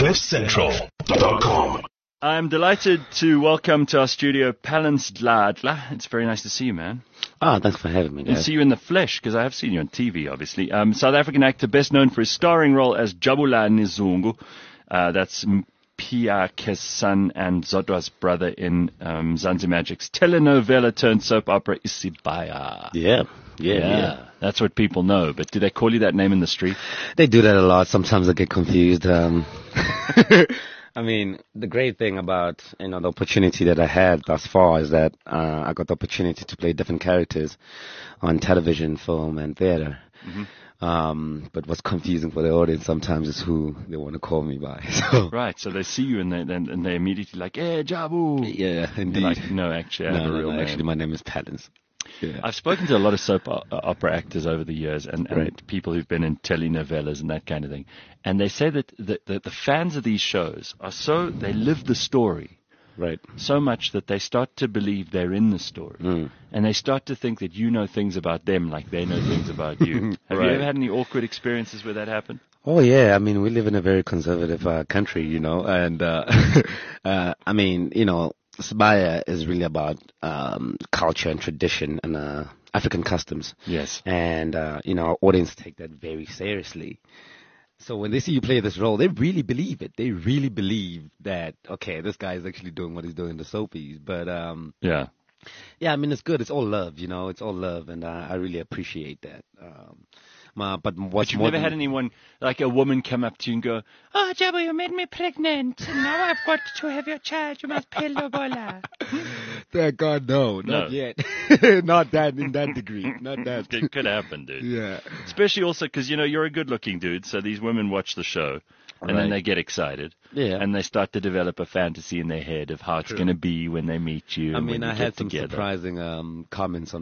CliffCentral.com. I'm delighted to welcome to our studio Palance Dladla. It's very nice to see you, man. Oh, thanks for having me, guys. And see you in the flesh, because I have seen you on TV, obviously. South African actor, best known for his starring role as Jabulani Zungu. That's Pia Kessan and Zodwa's brother in Mzansi Magic's telenovela turned soap opera Isibaya. Yeah. That's what people know. But do they call you that name in the street? They do that a lot. Sometimes I get confused. I mean, the great thing about, the opportunity that I had thus far is that I got the opportunity to play different characters on television, film, and theater. Mm-hmm. But what's confusing for the audience sometimes is who they want to call me by. So. Right, so they see you and they immediately like, hey, Jabu. Yeah, indeed. You're like, no, actually, I have a real name. Actually, my name is Palance. Yeah. I've spoken to a lot of soap opera actors over the years and Right. people who've been in telenovelas and that kind of thing. And they say that the fans of these shows they live the story Right. so much that they start to believe they're in the story. Mm. And they start to think that you know things about them like they know things about you. Have you Right. ever had any awkward experiences where that happened? Oh yeah, I mean we live in a very conservative country, and I mean, Isibaya is really about culture and tradition and African customs. Yes. And our audience take that very seriously. So when they see you play this role, they really believe it. They really believe that this guy is actually doing what he's doing in the soapies. But Yeah. yeah, I mean it's good. It's all love, It's all love, and I really appreciate that. But You've never had anyone, like a woman, come up to you and go, "Oh, Jabu, you made me pregnant. Now I've got to have your child. You must pay lobola." Thank God, no, not No. yet. Not that in that degree. Not that. It could happen, dude. Yeah. Especially also because, you're a good-looking dude, so these women watch the show, and then Right. they get excited. Yeah. And they start to develop a fantasy in their head of how it's going to be when they meet you. I and mean, when you I get had some together. surprising comments on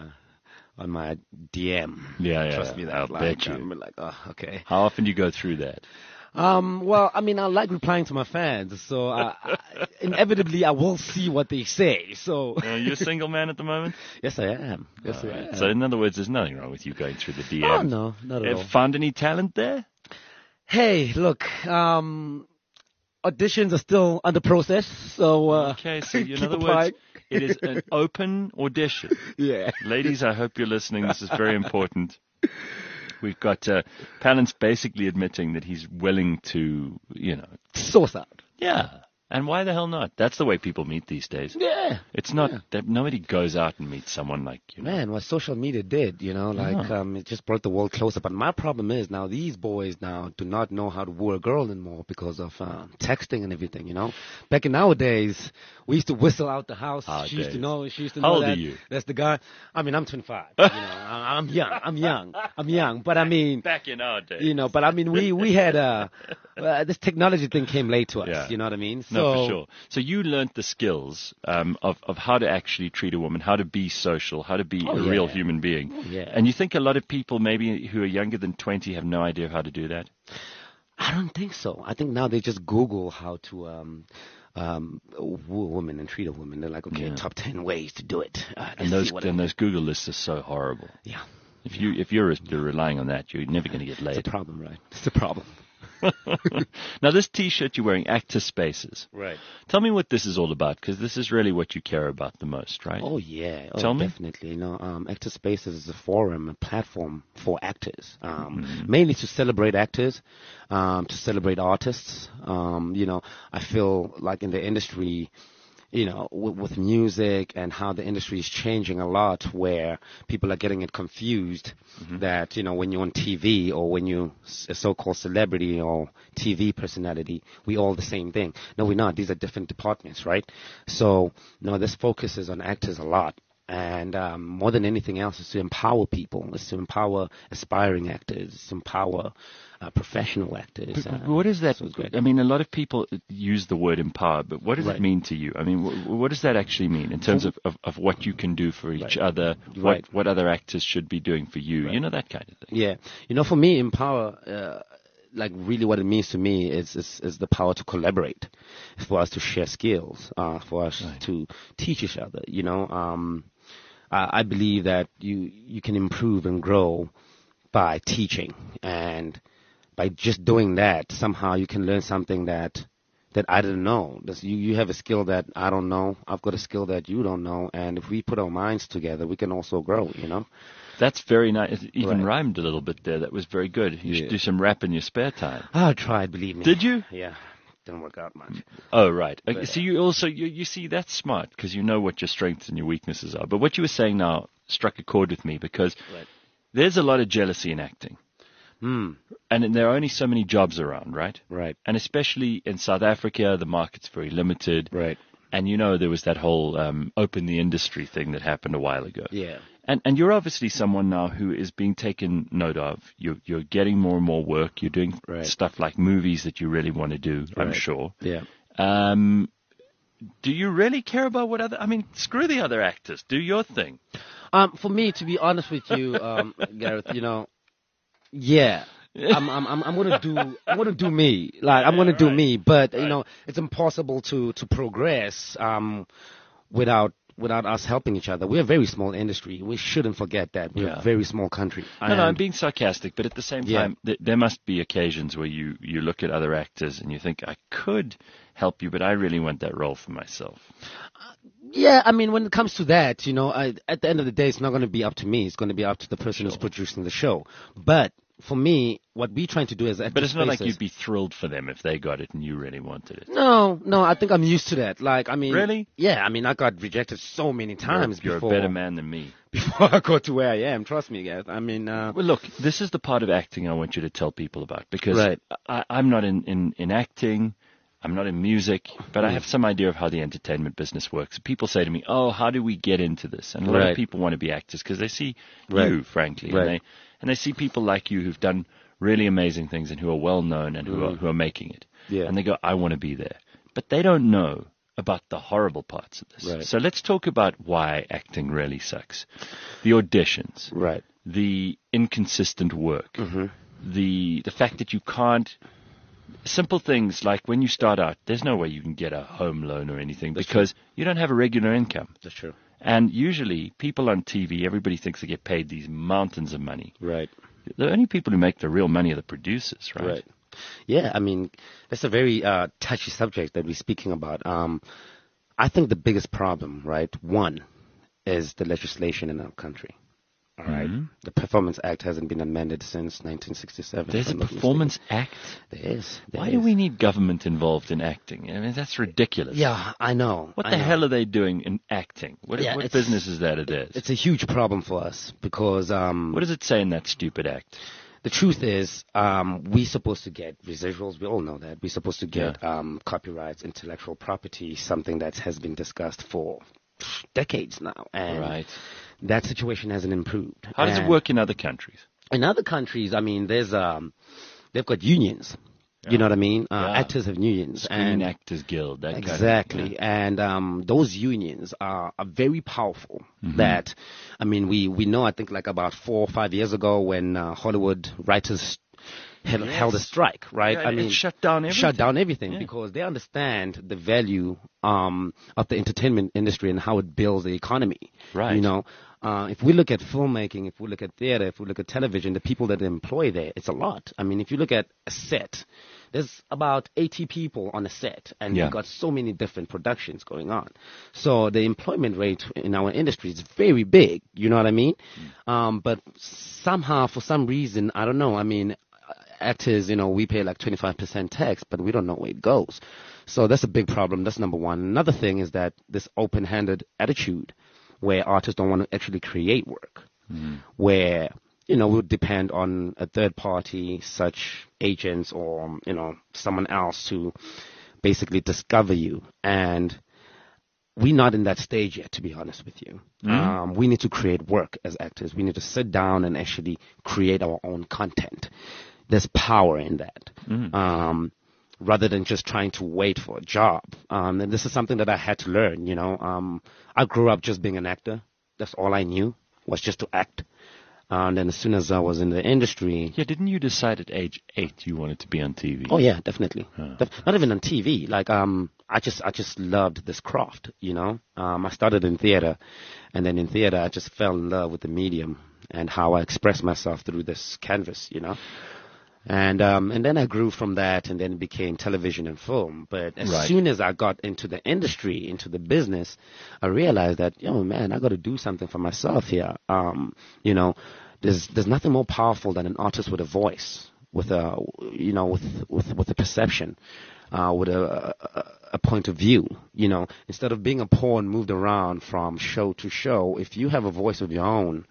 my DM. Yeah. Trust me, that I'll bet you. I'm like, oh, okay. How often do you go through that? Well, I mean, I like replying to my fans, so inevitably I will see what they say. So You're a single man at the moment? yes, I am. Yes, I am. So in other words, there's nothing wrong with you going through the DM. Oh no, not at all. Have found any talent there? Hey, look, auditions are still under process, so Okay, so in keep other applying. words, it is an open audition. Yeah. Ladies, I hope you're listening. This is very important. We've got Palance basically admitting that he's willing to, Source out. yeah. And why the hell not? That's the way people meet these days. Yeah. It's not that nobody goes out and meets someone like you. Man, what social media did, it just brought the world closer. But my problem is now these boys now do not know how to woo a girl anymore because of texting and everything, Back in our days, we used to whistle out the house. She used to know How old that are you? that's the guy. I mean, I'm 25. I'm young. But I mean, Back in our day. but I mean, we had this technology thing came late to us. Yeah. You know what I mean? No, for sure. So you learnt the skills of how to actually treat a woman, how to be social, how to be a real human being. Oh, yeah. And you think a lot of people maybe who are younger than 20 have no idea how to do that? I don't think so. I think now they just Google how to woo a woman and treat a woman. They're like, okay, top 10 ways to do it. And those Google lists are so horrible. Yeah. If you're relying on that, you're never going to get laid. It's a problem, right? It's a problem. Now, this T-shirt you're wearing, Actor Spaces. Right. Tell me what this is all about, because this is really what you care about the most, right? Oh, yeah. Tell me. Definitely. Actor Spaces is a forum, a platform for actors, mainly to celebrate actors, to celebrate artists. I feel like in the industry, with music and how the industry is changing a lot, where people are getting it confused that, when you're on TV or when you're a so-called celebrity or TV personality, we all the same thing. No, we're not. These are different departments, right? So, this focuses on actors a lot. And more than anything else, is to empower people. It's to empower aspiring actors. It's to empower professional actors. But what is that? So it's great. I mean, a lot of people use the word empower, but what does it mean to you? I mean, what does that actually mean in terms of what you can do for each other, what other actors should be doing for you, that kind of thing? Yeah. For me, empower, really what it means to me is the power to collaborate, for us to share skills, for us to teach each other, I believe that you can improve and grow by teaching and by just doing that, somehow you can learn something that I didn't know. You have a skill that I don't know. I've got a skill that you don't know. And if we put our minds together, we can also grow, you know? That's very nice. It even Right. rhymed a little bit there. That was very good. You should do some rap in your spare time. I tried, believe me. Did you? Yeah. Didn't work out much. Oh, right. Okay, But, so you also, you see, that's smart because you know what your strengths and your weaknesses are. But what you were saying now struck a chord with me because Right. there's a lot of jealousy in acting. Hmm. And there are only so many jobs around, right? Right. And especially in South Africa, the market's very limited. Right. And you know, there was that whole open the industry thing that happened a while ago. Yeah. And you're obviously someone now who is being taken note of. You're getting more and more work. You're doing Right. stuff like movies that you really want to do, I'm Right. sure. Yeah. Do you really care about what other? I mean, screw the other actors. Do your thing. For me, to be honest with you, Gareth, you know, yeah. I'm gonna do me. Like, I'm gonna do me, but you know, it's impossible to progress, without us helping each other. We're a very small industry. We shouldn't forget that. We're a very small country. No, I'm being sarcastic, but at the same time, there must be occasions where you look at other actors and you think, I could help you, but I really want that role for myself. Yeah, I mean, when it comes to that, you know, at the end of the day, it's not going to be up to me. It's going to be up to the person who's producing the show. But for me, what we're trying to do is... But it's not like you'd be thrilled for them if they got it and you really wanted it. No, I think I'm used to that. Like, I mean... Really? Yeah, I mean, I got rejected so many times You're before... a better man than me. Before I got to where I am, trust me, guys. I mean... Well, look, this is the part of acting I want you to tell people about. Because Right. I'm not in acting... I'm not in music, but I have some idea of how the entertainment business works. People say to me, oh, how do we get into this? And a lot of people want to be actors because they see you, frankly. Right. And they see people like you who've done really amazing things and who are well known and who are making it. Yeah. And they go, I want to be there. But they don't know about the horrible parts of this. Right. So let's talk about why acting really sucks. The auditions. Right. The inconsistent work. The fact that you can't... Simple things like when you start out, there's no way you can get a home loan or anything because you don't have a regular income. That's true. And usually people on TV, everybody thinks they get paid these mountains of money. Right. The only people who make the real money are the producers, right? Right. Yeah, I mean, that's a very touchy subject that we're speaking about. I think the biggest problem, right, one, is the legislation in our country. All right. The Performance Act hasn't been amended since 1967. There's a Performance Act? There is. Why do we need government involved in acting? I mean, that's ridiculous. Yeah, I know. What the hell are they doing in acting? What business is that it is? It's a huge problem for us because... what does it say in that stupid act? The truth is, we're supposed to get residuals. We all know that. We're supposed to get copyrights, intellectual property, something that has been discussed for decades now. And that situation hasn't improved. How does it work in other countries? In other countries, I mean, there's they've got unions. You know what I mean? Actors have unions. Screen Actors Guild. That Exactly. Kind of, and those unions are very powerful. That, I mean, we know, I think like about 4 or 5 years ago when Hollywood writers held a strike, right? Yeah, I mean, it shut down everything. Because they understand the value of the entertainment industry and how it builds the economy. Right. You know, if we look at filmmaking, if we look at theater, if we look at television, the people that they employ there, it's a lot. I mean, if you look at a set, there's about 80 people on a set, and you've got so many different productions going on. So the employment rate in our industry is very big, you know what I mean? But somehow, for some reason, I don't know, I mean, actors, you know, we pay like 25% tax, but we don't know where it goes. So that's a big problem. That's number one. Another thing is that this open-handed attitude where artists don't want to actually create work, where, you know, we'll depend on a third party, such agents or, you know, someone else to basically discover you. And we're not in that stage yet, to be honest with you. We need to create work as actors. We need to sit down and actually create our own content. There's power in that. Rather than just trying to wait for a job. And this is something that I had to learn, you know. I grew up just being an actor. That's all I knew, was just to act. And then as soon as I was in the industry... Yeah, didn't you decide at age 8 you wanted to be on TV? Oh, yeah, definitely. Not even on TV. Like, I just loved this craft, you know. I started in theater, and then in theater I just fell in love with the medium and how I express myself through this canvas, you know. And then I grew from that, and then it became television and film. But as soon as I got into the industry, into the business, I realized that, man, I got to do something for myself here. There's nothing more powerful than an artist with a voice, with a with a perception, with a point of view. Instead of being a pawn moved around from show to show, if you have a voice of your own,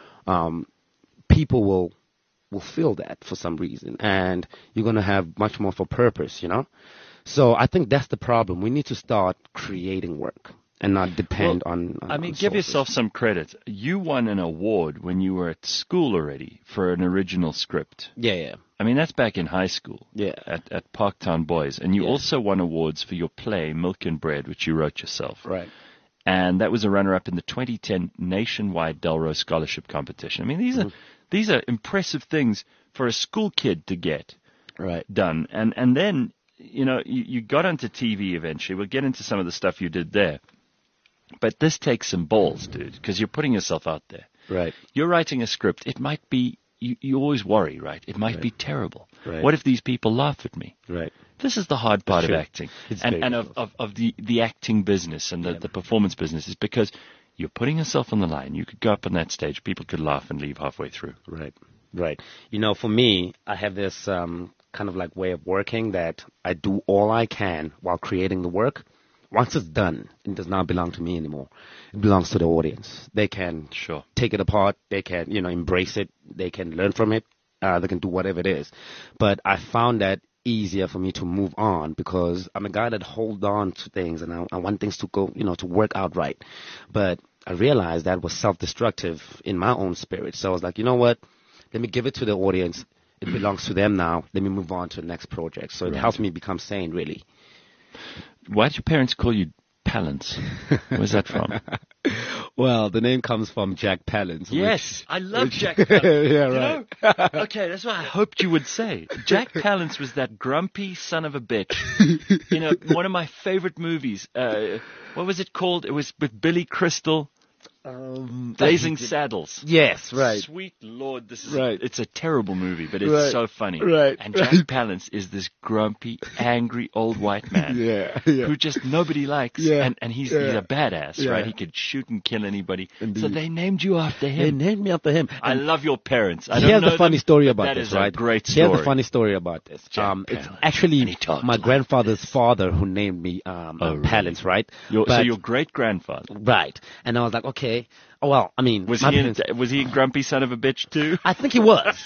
people will feel that for some reason, and you're going to have much more for purpose, So I think that's the problem. We need to start creating work and not depend on give yourself some credit. You won an award when you were at school already for an original script. Yeah. I mean, that's back in high school. Yeah. At Parktown Boys. And you also won awards for your play, Milk and Bread, which you wrote yourself. Right. And that was a runner-up in the 2010 nationwide Delrose Scholarship Competition. I mean, these are impressive things for a school kid to get done. And then, you got onto TV eventually. We'll get into some of the stuff you did there. But this takes some balls, dude, because you're putting yourself out there. Right. You're writing a script. It might be, you always worry, right? It might be terrible. Right. What if these people laugh at me? Right. This is the hard part of acting and of the acting business and the performance business, is because you're putting yourself on the line. You could go up on that stage. People could laugh and leave halfway through. Right. For me, I have this kind of like way of working that I do all I can while creating the work. Once it's done, it does not belong to me anymore. It belongs to the audience. They can take it apart. They can, embrace it. They can learn from it. They can do whatever it is. But I found that easier for me to move on because I'm a guy that holds on to things and I want things to go, to work out right. But I realized that was self-destructive in my own spirit. So I was like, you know what? Let me give it to the audience. It belongs to them now. Let me move on to the next project. So it helps me become sane, really. Why did your parents call you Palance? Where's that from? Well, the name comes from Jack Palance. Yes, I love Jack Palance. Yeah, right. Okay, that's what I hoped you would say. Jack Palance was that grumpy son of a bitch. One of my favorite movies. What was it called? It was with Billy Crystal. Blazing Saddles. Yes, right. Sweet Lord, this is right. It's a terrible movie, but it's so funny. Right. And Jack Palance is this grumpy, angry old white man who just nobody likes, and he's a badass, right? He could shoot and kill anybody. Indeed. So they named you after him. They named me after him. I love your parents. I Here's don't know the funny them, story about that this, is right? A great story. Here's the funny story about this. It's actually my grandfather's father who named me Palance, right? So your great grandfather, right? And I was like, okay. Well, I mean, was he a grumpy son of a bitch too? I think he was.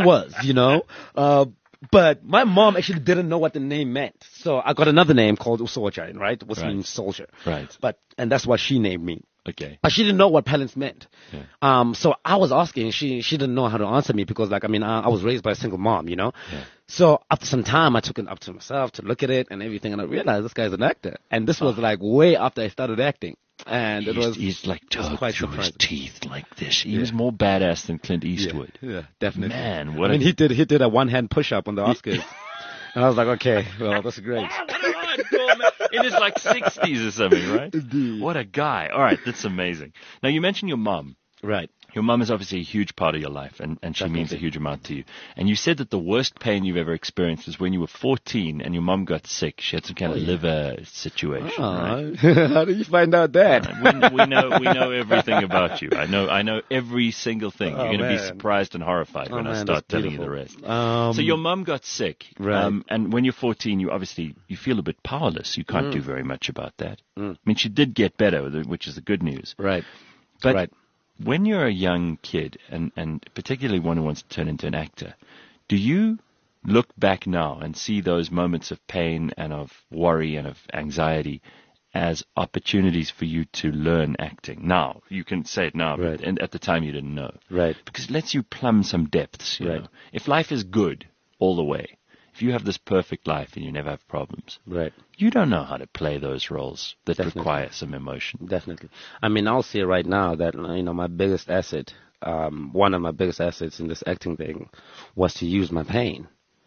But my mom actually didn't know what the name meant. So I got another name called Usoja, right? Which means soldier. Right. And that's what she named me. Okay. But she didn't know what Palance meant. Yeah. So I was asking, she didn't know how to answer me because I was raised by a single mom, Yeah. So after some time, I took it up to myself to look at it and everything, and I realized this guy's an actor. And this was like way after I started acting. And he's like talk through his teeth like this. He was more badass than Clint Eastwood. Yeah, definitely. Man, he did a one-hand push-up on the Oscars. And I was like, okay, well, that's great. In his 60s or something, right? Indeed. What a guy. All right, that's amazing. Now, you mentioned your mom. Right. Your mum is obviously a huge part of your life, and she Definitely. means a huge amount to you. And you said that the worst pain you've ever experienced was when you were 14 and your mum got sick. She had some kind of liver situation, right? How did you find out that? We know everything about you. I know every single thing. You're going to be surprised and horrified when I start telling you the rest. So your mum got sick, right. And when you're 14, you feel a bit powerless. You can't do very much about that. I mean, she did get better, which is the good news. Right. But right. When you're a young kid, and particularly one who wants to turn into an actor, do you look back now and see those moments of pain and of worry and of anxiety as opportunities for you to learn acting? Now, you can say it now, right. but at the time you didn't know. Right. Because it lets you plumb some depths, you right. know. If life is good all the way, if you have this perfect life and you never have problems, right. you don't know how to play those roles that Definitely. require some emotion. Definitely. I mean, I'll say right now that, my biggest asset, one of my biggest assets in this acting thing was to use my pain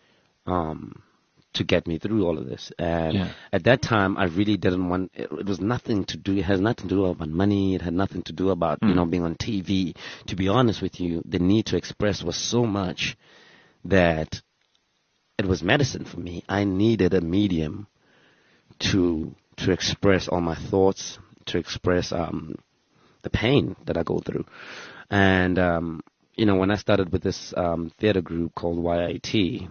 to get me through all of this. And at that time, I really didn't want, it was nothing to do, it has nothing to do about money, it had nothing to do about, being on TV. To be honest with you, the need to express was so much that it was medicine for me. I needed a medium to express all my thoughts, to express the pain that I go through. And when I started with this theater group called YIT,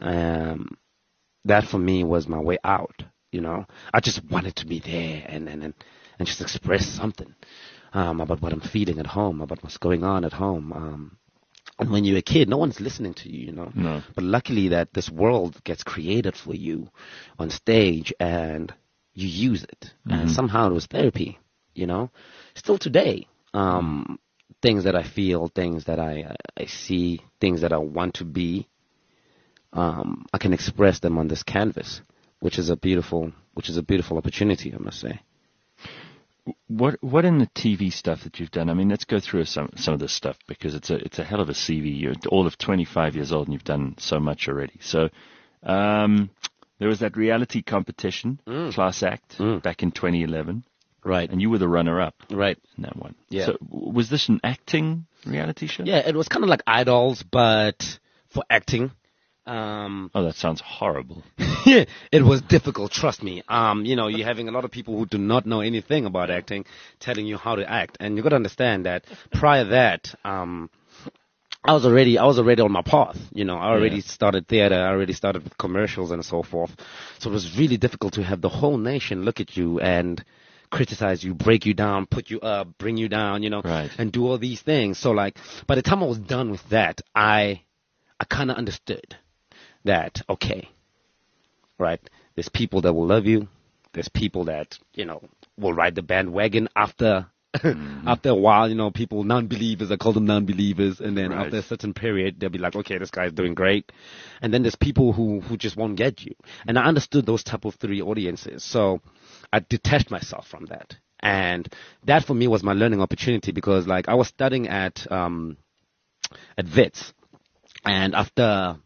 that for me was my way out. I just wanted to be there and just express something about what I'm feeling at home, about what's going on at home. And when you're a kid, no one's listening to you, No. But luckily that this world gets created for you on stage and you use it. And somehow it was therapy, Still today, things that I feel, things that I see, things that I want to be, I can express them on this canvas, which is a beautiful opportunity, I must say. What in the TV stuff that you've done? I mean, let's go through some of this stuff because it's a hell of a CV. You're all of 25 years old and you've done so much already. So there was that reality competition, Class Act, back in 2011. Right. And you were the runner-up. Right. In that one. Yeah. So was this an acting reality show? Yeah, it was kind of like Idols, but for acting. Oh, that sounds horrible. Yeah, it was difficult, trust me. You're having a lot of people who do not know anything about acting telling you how to act. And you got to understand that prior to that, I was already on my path. I already started theater. I already started with commercials and so forth. So it was really difficult to have the whole nation look at you and criticize you, break you down, put you up, bring you down, right. And do all these things. So like, by the time I was done with that, I kind of understood that, okay, right, there's people that will love you. There's people that, will ride the bandwagon after after a while, people, non-believers, I call them non-believers. And then after a certain period, they'll be like, okay, this guy's doing great. And then there's people who just won't get you. And I understood those type of three audiences. So I detached myself from that. And that for me was my learning opportunity because like I was studying at WITS. And after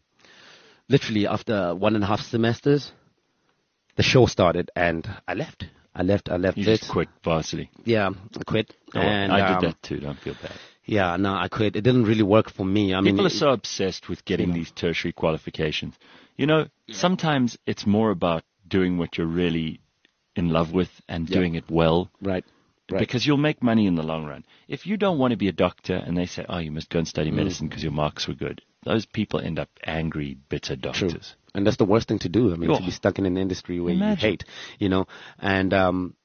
1.5 semesters, the show started and I left. You just quit varsity. Yeah, I quit. Oh, and I did that too. Don't feel bad. Yeah, no, I quit. It didn't really work for me. People are so obsessed with getting these tertiary qualifications. Sometimes it's more about doing what you're really in love with and doing it well. Right. Because you'll make money in the long run. If you don't want to be a doctor and they say, oh, you must go and study medicine because your marks were good, those people end up angry, bitter doctors. True. And that's the worst thing to do. To be stuck in an industry where you hate, And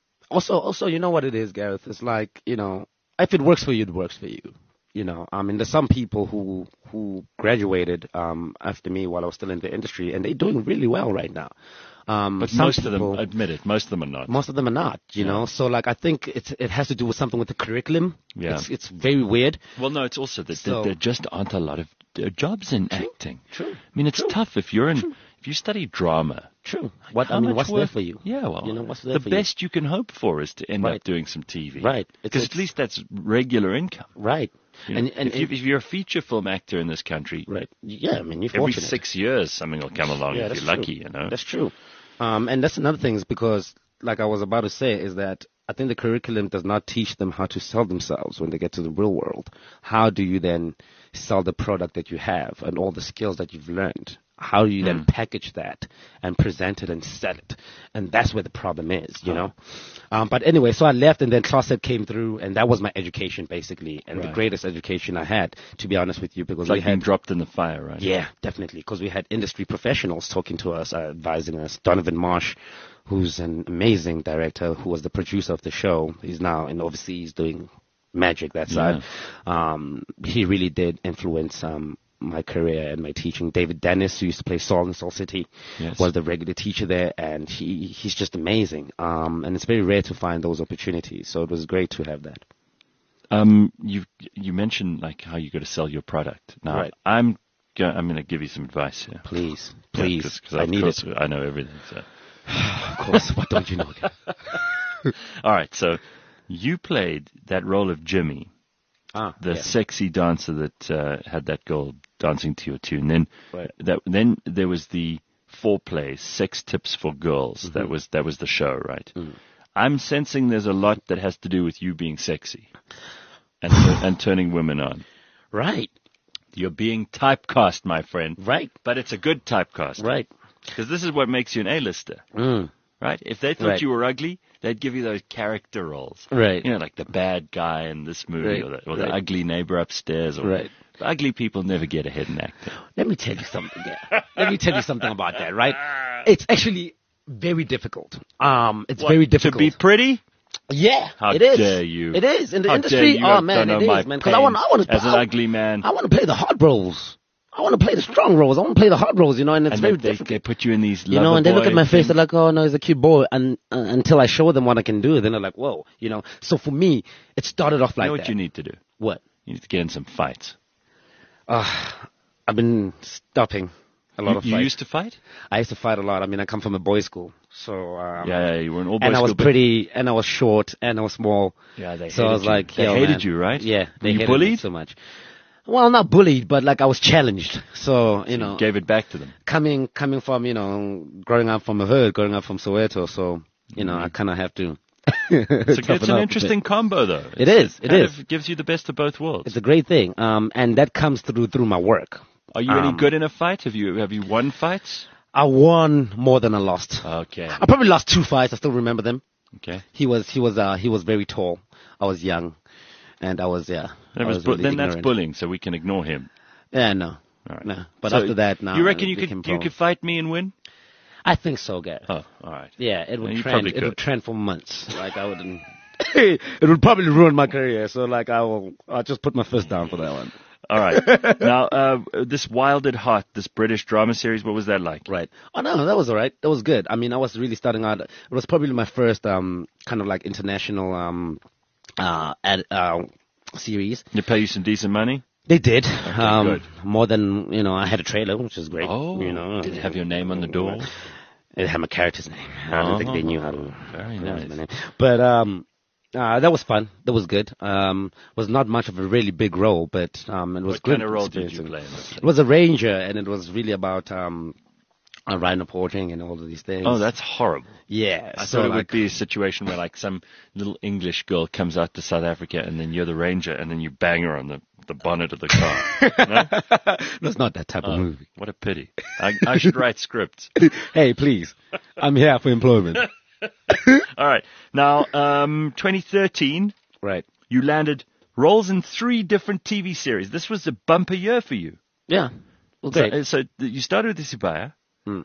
also, you know what it is, Gareth? It's like, if it works for you, it works for you. There's some people who graduated after me while I was still in the industry, and they're doing really well right now. But most of them, admit it, most of them are not. Most of them are not, So, like, I think it has to do with something with the curriculum. Yeah. It's very weird. Well, no, it's also that there just aren't a lot of jobs in acting. True. I mean, it's tough if you study drama. True. What's there for you? Yeah, well, what's there the best you can hope for is to end up doing some TV. Right. Because at least that's regular income. Right. And if you're a feature film actor in this country, right? Yeah, you're every fortunate. 6 years something will come along if you're lucky, That's true. And that's another thing is because, like I was about to say, is that I think the curriculum does not teach them how to sell themselves when they get to the real world. How do you then sell the product that you have and all the skills that you've learned? How do you then package that and present it and sell it? And that's where the problem is, But anyway, so I left and then Class Act came through and that was my education basically. And the greatest education I had, to be honest with you, because we had dropped in the fire, right? Yeah, definitely. Because we had industry professionals talking to us, advising us. Donovan Marsh, who's an amazing director, who was the producer of the show. He's now in overseas doing magic that side. He really did influence my career and my teaching. David Dennis, who used to play Saul in Soul City, was the regular teacher there, and he's just amazing. And it's very rare to find those opportunities, so it was great to have that. You mentioned like how you got to sell your product. Now, I'm going to give you some advice here. Please, because I need it. I know everything. So. Of course, what don't you know? All right, so you played that role of Jimmy. The sexy dancer that had that girl dancing to your tune. Then there was the foreplay, Sex Tips for Girls. Mm-hmm. That was the show, right? Mm. I'm sensing there's a lot that has to do with you being sexy and turning women on. Right. You're being typecast, my friend. Right. But it's a good typecast. Right. Because this is what makes you an A-lister. Mm. Right? If they thought Right. you were ugly, they'd give you those character roles. Right. You know, like the bad guy in this movie, Right. or the Right. ugly neighbor upstairs. Or Right. Ugly people never get ahead in acting. Let me tell you something. Yeah. Let me tell you something about that. Right. It's actually very difficult. It's What, very difficult to be pretty? Yeah, How it is. dare you. It is in the How industry. dare you Oh don't man, know it my is, man. Because I want to as an ugly man. I want to play the hard roles. I want to play the strong roles. I want to play the hard roles, and it's And very they difficult. They put you in these And they look at my face. things. They're like, "Oh no, he's a cute boy." And until I show them what I can do, then they're like, "Whoa," So for me, it started off like You know what that. you need to do? What? You need to get in some fights. I've been stopping a lot of You fights. used to fight? I used to fight a lot. I mean, I come from a boys' school, so Yeah, you were an all-boys and I was school, but- pretty, and I was short, and I was small. Yeah, they So I hated was you. like, They yo, hated man. you, right? Yeah, Were they you hated me bullied? so much. Well, not bullied, but like I was challenged. So you Gave it back to them. coming from growing up from a hood, growing up from Soweto, so I kind of have to. It's an interesting combo, though. It is. It kind is. of gives you the best of both worlds. It's a great thing, and that comes through my work. Are you any good in a fight? Have you won fights? I won more than I lost. Okay. I probably lost 2 fights. I still remember them. Okay. He was very tall. I was young, and I was I was really Then that's ignorant. bullying, so we can ignore him. Yeah, no, All right. no. But So after that, now you reckon it you became could fight me and win? I think so, Gary. Oh, all right. Yeah, it would You trend. probably It would could. trend for months. Like I wouldn't. It would probably ruin my career. So like I'll just put my fist down for that one. All right. Now, this Wild at Heart, this British drama series, what was that like? Right. Oh no, that was all right. That was good. I mean, I was really starting out. It was probably my first kind of like international series. They pay you some decent money? They did. good. More than I had a trailer, which is great. Oh, did it have your name on the door? It had my character's name. I don't think they knew how to. Very pronounce nice. my name. But that was fun. That was good. Was not much of a really big role, but it was What good. kind of role did you experience. play in this? It was a ranger, and it was really about rhino porting and all of these things. Oh, that's horrible. yeah. I so thought it would like, be a situation where like some little English girl comes out to South Africa and then you're the ranger and then you bang her on the bonnet of the car. No? That's not that type of movie. What a pity. I should write scripts. Hey, please, I'm here for employment. All right. Now, 2013, Right. you landed roles in 3 different TV series. This was a bumper year for you. Yeah. Well, great. So you started with Isibaya, Mm.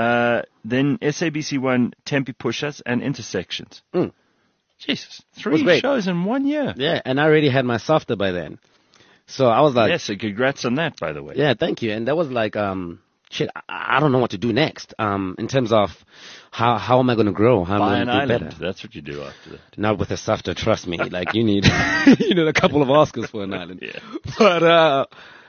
then SABC1, Tempe Pushas, and Intersections. Mm. Jesus, was 3 great. shows in 1 year. Yeah, and I already had my softer by then, so I was like, Yes, so congrats on that, by the way. yeah, thank you. And that was like, shit, I don't know what to do next. In terms of how am I going to grow? How am I Buy going an to do island. better? That's what you do after that. Not with a softer, trust me. Like you need, you need a couple of Oscars for an island. Yeah. But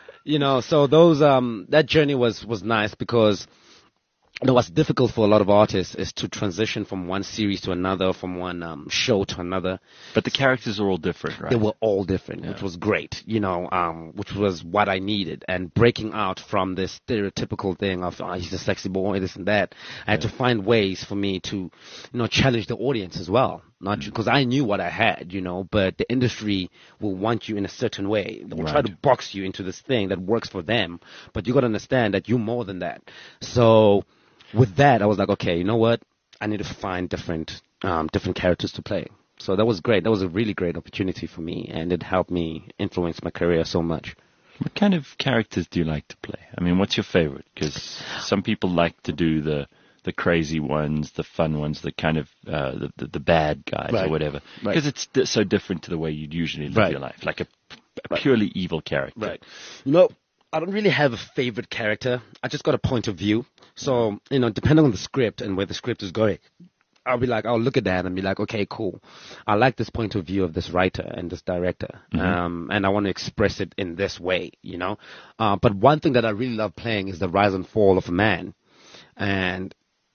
so those that journey was nice because what's difficult for a lot of artists is to transition from one series to another, from one show to another. But the characters are all different, right? They were all different, which was great, which was what I needed. And breaking out from this stereotypical thing of, he's a sexy boy, this and that, I had to find ways for me to, challenge the audience as well. Not because I knew what I had, but the industry will want you in a certain way. They will try to box you into this thing that works for them. But you got to understand that you're more than that. So with that, I was like, okay, you know what? I need to find different characters to play. So that was great. That was a really great opportunity for me, and it helped me influence my career so much. What kind of characters do you like to play? I mean, what's your favorite? Because some people like to do the crazy ones, the fun ones, the kind of the bad guys or whatever. Because it's so different to the way you'd usually live your life, like a purely evil character. Right. I don't really have a favorite character. I just got a point of view. So, depending on the script and where the script is going, I'll look at that and be like, okay, cool. I like this point of view of this writer and this director. Mm-hmm. And I want to express it in this way, But one thing that I really love playing is the rise and fall of a man. And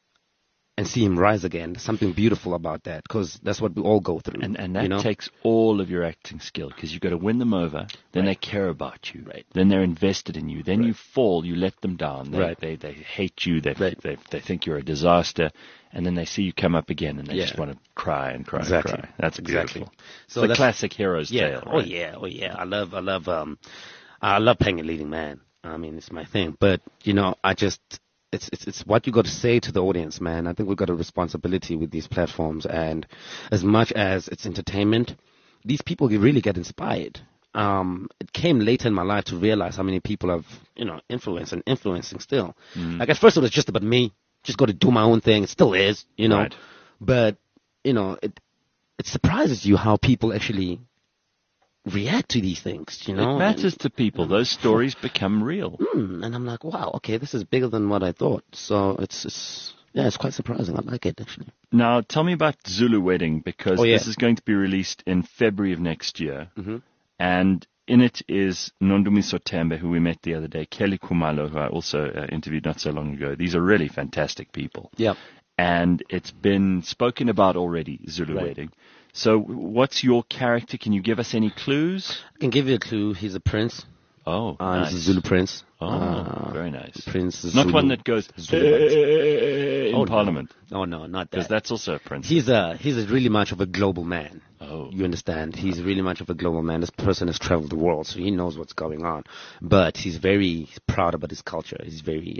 see him rise again. There's something beautiful about that because that's what we all go through. And that takes all of your acting skill because you've got to win them over. Then they care about you. Right. Then they're invested in you. Then you fall. You let them down. They hate you. They think you're a disaster. And then they see you come up again and they just want to cry and cry and cry. That's beautiful. So the classic hero's tale. Oh Right? yeah. I love I love playing a leading man. I mean, it's my thing. But, it's what you got to say to the audience, man. I think we've got a responsibility with these platforms. And as much as it's entertainment, these people really get inspired. It came later in my life to realize how many people have, influenced and influencing still. Like at first it was just about me, just got to do my own thing. It still is, Right. But, it surprises you how people actually react to these things, It matters to people. Those stories become real. And I'm like, wow, okay, this is bigger than what I thought. So it's quite surprising. I like it, actually. Now, tell me about Zulu Wedding, because Oh, yeah. this is going to be released in February of next year. Mm-hmm. And in it is Nondumi Sotembe, who we met the other day, Kelly Kumalo, who I also interviewed not so long ago. These are really fantastic people. Yep. And it's been spoken about already, Zulu Right. Wedding. So what's your character? Can you give us any clues? I can give you a clue. He's a prince. Oh, He's nice. a Zulu prince. Very nice. Prince Not Zulu. one that goes in Oh, no. Parliament, Oh, no, not because that. that's also a prince. He's really much of a global man. Oh. You understand? He's really much of a global man. This person has traveled the world, so he knows what's going on. But he's very proud about his culture. He's very,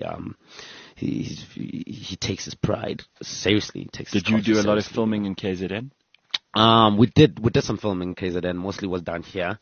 he takes his pride seriously. He takes his Did you culture do a lot of seriously. filming in KZN? We did some filming in KZN. Mostly was done here.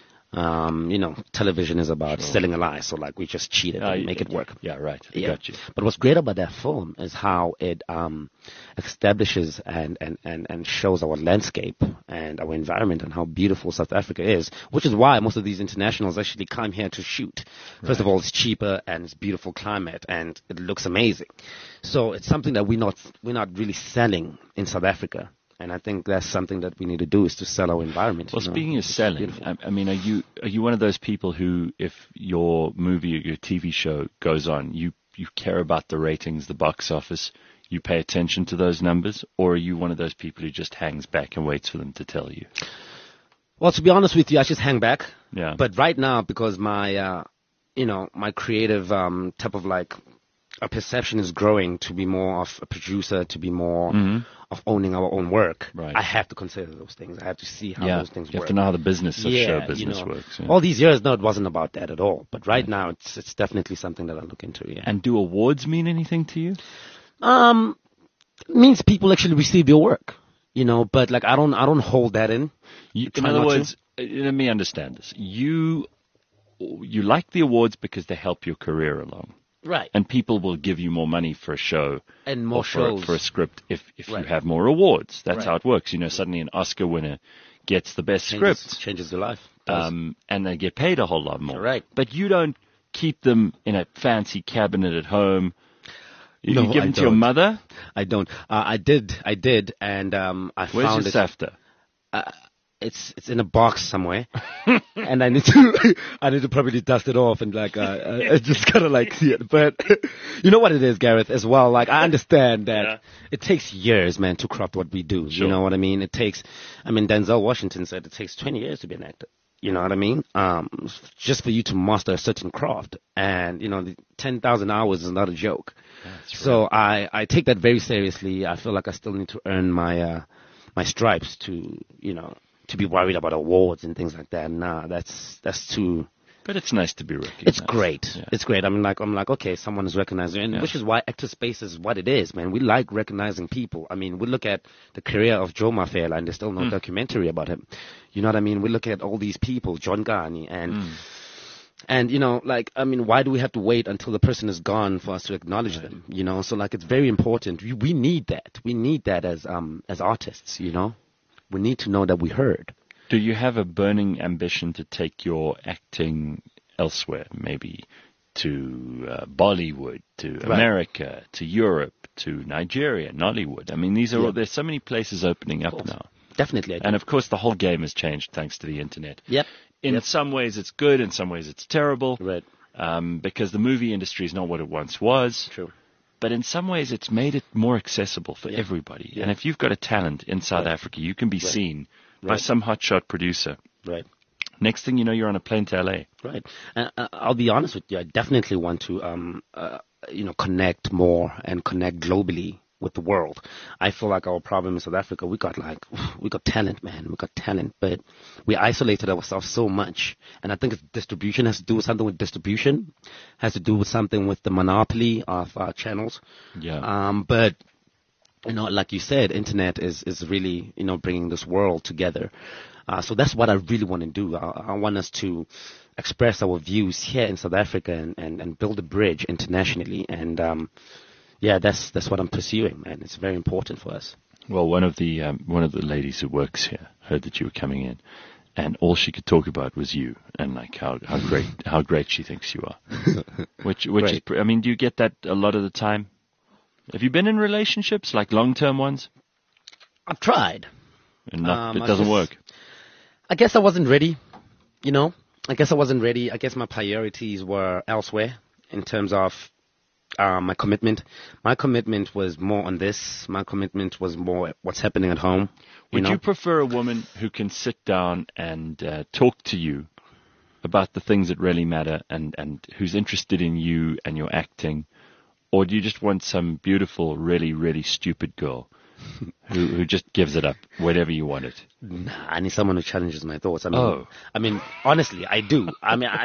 Television is about selling a lie, so like we just cheat it and make it work. Yeah, right. I Yeah. got you. But what's great about that film is how it establishes and shows our landscape and our environment and how beautiful South Africa is, which is why most of these internationals actually come here to shoot. First of all, it's cheaper and it's beautiful climate and it looks amazing. So it's something that we're not really selling in South Africa. And I think that's something that we need to do, is to sell our environment. Well, speaking of It's selling, beautiful. I mean, are you one of those people who, if your movie or your TV show goes on, you care about the ratings, the box office, you pay attention to those numbers, or are you one of those people who just hangs back and waits for them to tell you? Well, to be honest with you, I just hang back. Yeah. But right now, because my, my creative type of like a perception is growing to be more of a producer, to be more of owning our own work. Right. I have to consider those things. I have to see how those things you work. have to know how the business of show business works. Yeah. All these years, no, it wasn't about that at all. But right now, it's definitely something that I look into. Yeah. And do awards mean anything to you? It means people actually receive your work. But like I don't hold that in. In Try other not to. words, let me understand this. You like the awards because they help your career along. Right. And people will give you more money for a show And more or shows. for a script if you Right. have more awards. That's Right. how it works. Suddenly an Oscar winner gets the best script, Changes your life. Does. and they get paid a whole lot more. Right. But you don't keep them in a fancy cabinet at home. You No, give I them to your don't. mother. I don't. I did, and I Where's found your it. SAFTA? It's in a box somewhere, and I need to probably dust it off and like I just gotta like see it. But you know what it is, Gareth, as well. Like I understand that Yeah. it takes years, man, to craft what we do. Sure. You know what I mean? Denzel Washington said it takes 20 years to be an actor. You know what I mean? Just for you to master a certain craft, and the 10,000 hours is not a joke. So I take that very seriously. I feel like I still need to earn my my stripes to to be worried about awards and things like that. Nah, that's too. But it's nice to be recognized. It's great. Yeah. It's great. I'm like, okay, someone is recognizing, and which is why Actor Space is what it is, man. We like recognizing people. I mean, we look at the career of Joe Mafela, and there's still no documentary about him. You know what I mean? We look at all these people, John Gani, and why do we have to wait until the person is gone for us to acknowledge them? So like, it's very important. We need that. We need that as artists. We need to know that we heard. Do you have a burning ambition to take your acting elsewhere, maybe to Bollywood, to America, to Europe, to Nigeria, Nollywood? I mean, there's so many places opening up now. Definitely. I do. And of course, the whole game has changed thanks to the internet. Yep. In some ways, it's good. In some ways, it's terrible. Right. Because the movie industry is not what it once was. True. But in some ways, it's made it more accessible for everybody. Yeah. And if you've got a talent in South Africa, you can be seen by some hotshot producer. Right. Next thing you know, you're on a plane to LA. Right. I'll be honest with you. I definitely want to, connect more and connect globally with the world. I feel like our problem in South Africa, we got talent, man. We got talent, but we isolated ourselves so much. And I think it's distribution has to do with something with distribution, has to do with something with the monopoly of channels. Yeah. But like you said, internet is really, bringing this world together. So that's what I really want to do. I want us to express our views here in South Africa and build a bridge internationally. And that's what I'm pursuing, man. It's very important for us. Well, one of the ladies who works here heard that you were coming in, and all she could talk about was you and like how great she thinks you are. which is, I mean, do you get that a lot of the time? Have you been in relationships, like long-term ones? I've tried. And it doesn't work. I guess I wasn't ready, I guess I wasn't ready. I guess my priorities were elsewhere in terms of my commitment. My commitment was more on this. My commitment was more what's happening at home. Would you prefer a woman who can sit down and talk to you about the things that really matter and who's interested in you and your acting? Or do you just want some beautiful, really, really stupid girl who just gives it up whenever you want it? Nah, I need someone who challenges my thoughts. I mean, honestly, I do. I mean,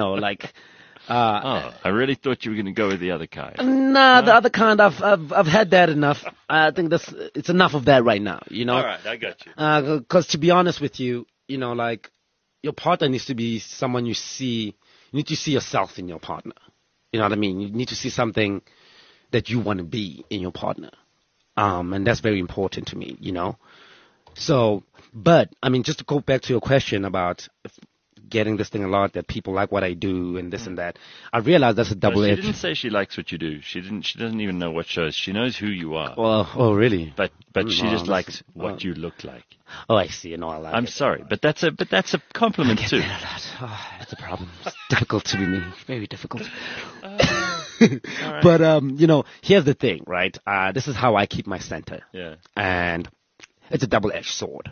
I really thought you were going to go with the other kind. Nah, the other kind, I've had that enough. I think it's enough of that right now, All right, I got you. Because to be honest with you, like, your partner needs to be someone you see. You need to see yourself in your partner. You know what I mean? You need to see something that you want to be in your partner. And that's very important to me, So, but, I mean, just to go back to your question about getting this thing a lot, that people like what I do and this and that, I realize that's a double-edged. She didn't say she likes what you do. She doesn't even know what shows. She knows who you are. Well, oh, really? But she just likes what you look like. Oh, I see. I like it. I'm sorry, but that's a compliment too. That's a problem. It's difficult to be me. Very difficult. Right. But, here's the thing, right? This is how I keep my center. Yeah. And it's a double-edged sword.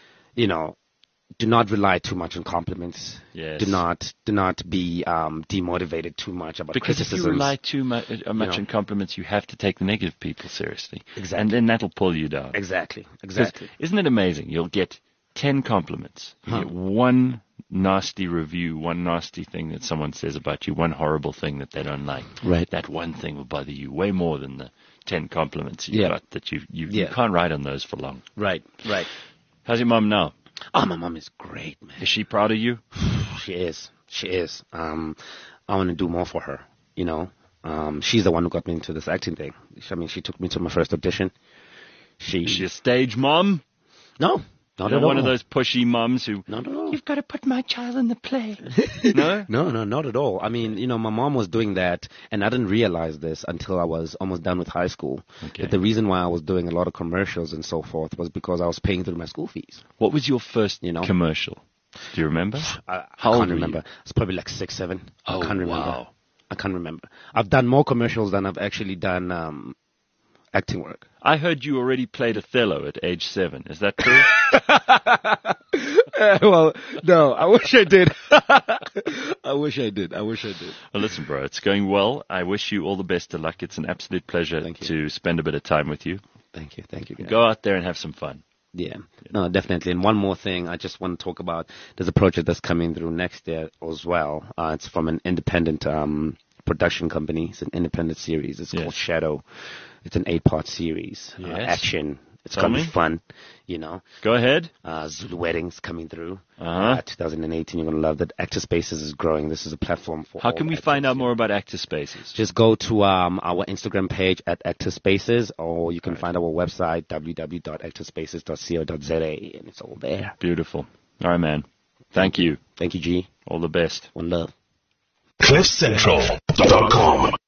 Do not rely too much on compliments. Yes. Do not be demotivated too much about criticisms. Because if you rely too much on compliments, you have to take the negative people seriously. Exactly. And then that'll pull you down. Exactly. Isn't it amazing? You'll get 10 compliments. You get one nasty review, one nasty thing that someone says about you, one horrible thing that they don't like. Right. That one thing will bother you way more than the 10 compliments you got that you can't ride on those for long. Right. How's your mom now? Oh, my mom is great, man. Is she proud of you? She is. I want to do more for her, She's the one who got me into this acting thing. I mean, she took me to my first audition. Is she a stage mom? No, not at all. One of those pushy moms who, not at all. You've got to put my child in the play. No? No, not at all. I mean, my mom was doing that, and I didn't realize this until I was almost done with high school. Okay. But the reason why I was doing a lot of commercials and so forth was because I was paying through my school fees. What was your first commercial? Do you remember? I can't remember. It's probably like 6, 7. Oh, I can't remember. Wow. I can't remember. I've done more commercials than I've actually done acting work. I heard you already played Othello at age 7. Is that true? Well, no, I wish I did. I wish I did. Well, listen, bro, it's going well. I wish you all the best of luck. It's an absolute pleasure to spend a bit of time with you. Thank you. Guys. Go out there and have some fun. Yeah, no, definitely. And one more thing I just want to talk about. There's a project that's coming through next year as well. It's from an independent production company. It's an independent series. It's called Shadow. It's an 8-part series. Action. It's going to be fun, Go ahead. Zulu Weddings coming through. 2018. You're going to love that. Actor Spaces is growing. This is a platform for How can we find out more about Actor Spaces? Just go to our Instagram page at Actor Spaces, or you can find our website, www.actorspaces.co.za, and it's all there. Beautiful. All right, man. Thank you. Thank you, G. All the best. One love. CliffCentral.com